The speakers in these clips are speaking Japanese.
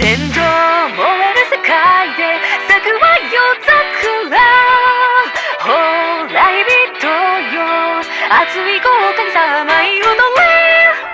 天井燃える世界で咲くは夜桜。ほら人よ、熱い豪華にさまい踊れ。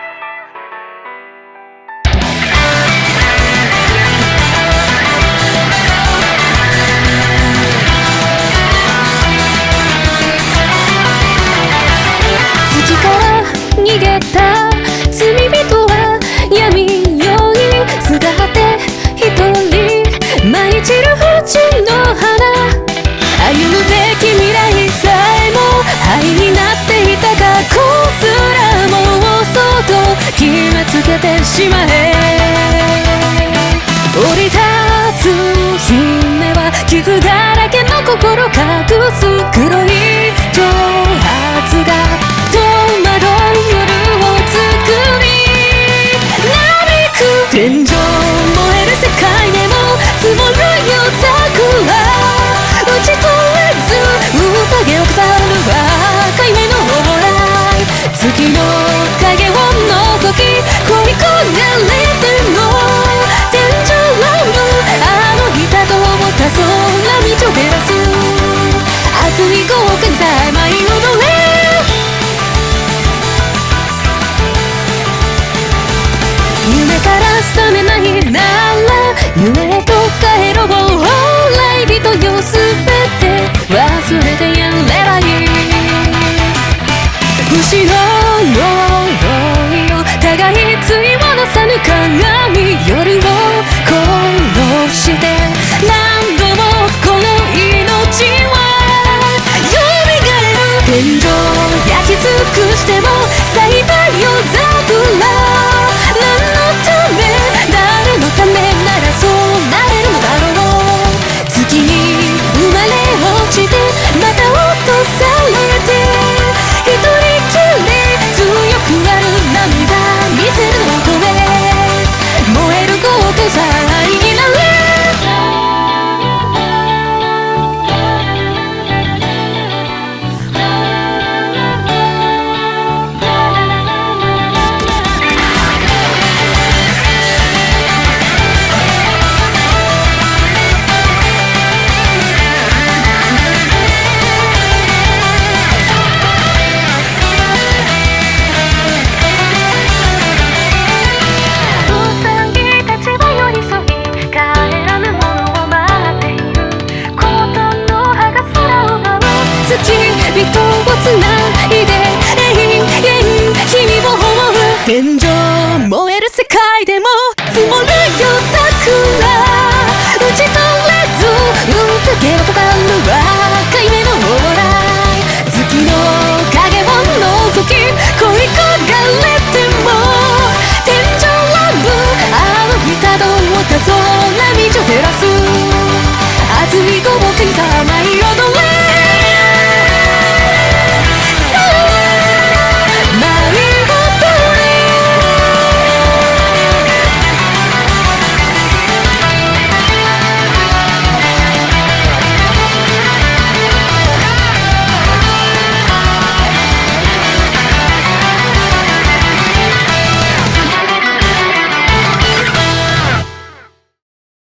月から逃げた罪人は闇夜にすがって一人舞い散る不沈の花。歩むべき未来さえも灰になっていた過去すらもうそうと決めつけてしまえ。降り立つ姫は傷だらけの心隠す黒い挑発が戸惑う夜を作りなびく。天井燃える世界でも積もる夜桜。打ち取れず宴を飾る赤い目の往来。月の影を覗き恋焦がれても天井乱舞。あの日だと思った空道を照らす熱い豪華にさえ舞い踊れ。夢から覚めないなら夢へと帰ろう。来人よすべて忘れてやればいい。後ろのいよ互いついをなさぬ鏡。夜を殺して何度もこの命は蘇る。天井焼き尽くしても咲いた夜桜。何のため誰のためならそうなれるのだろう。月に生まれ落ちてまた落とされて一人きり強くある涙見せるの声。燃える豪華さになれ。人をつないで永遠君を思う。天井燃える世界でも積もる夜桜。打ち取れず宴を飾る赤い目の往来。月の影を覗き恋焦がれても天井乱舞。あの日たどった空道を照らす熱い豪華にさまい